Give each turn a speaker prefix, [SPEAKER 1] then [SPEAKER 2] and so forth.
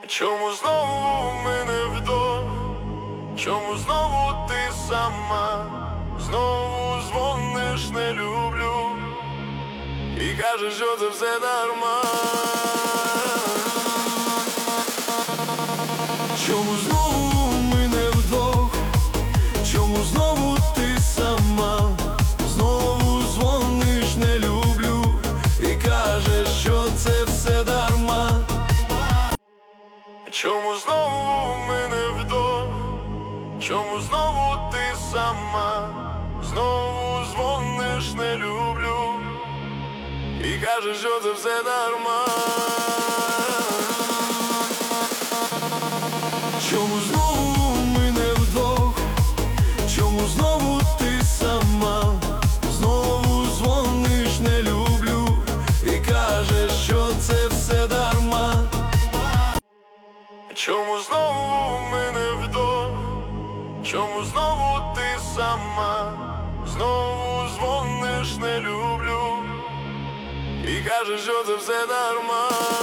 [SPEAKER 1] Чому знову ми не вдвох? Чому знову ти сама? Знову дзвониш, не люблю, і кажеш, що це все дарма. Чому знову ми не вдвох? Чому знову ти сама? Знову дзвониш, не люблю, і кажеш, що це все дарма. Чому знову ми не вдвох? Чому знову ти сама? Знову дзвониш, не люблю, і кажеш, що це все дарма. Чому знову ми не вдвох? Чому знову ти сама? Знову дзвониш, не люблю, і кажеш, що це все дарма. Чому знову ми не вдвох? Чому знову ти сама? Знову дзвониш, не люблю, і кажеш, що це все дарма.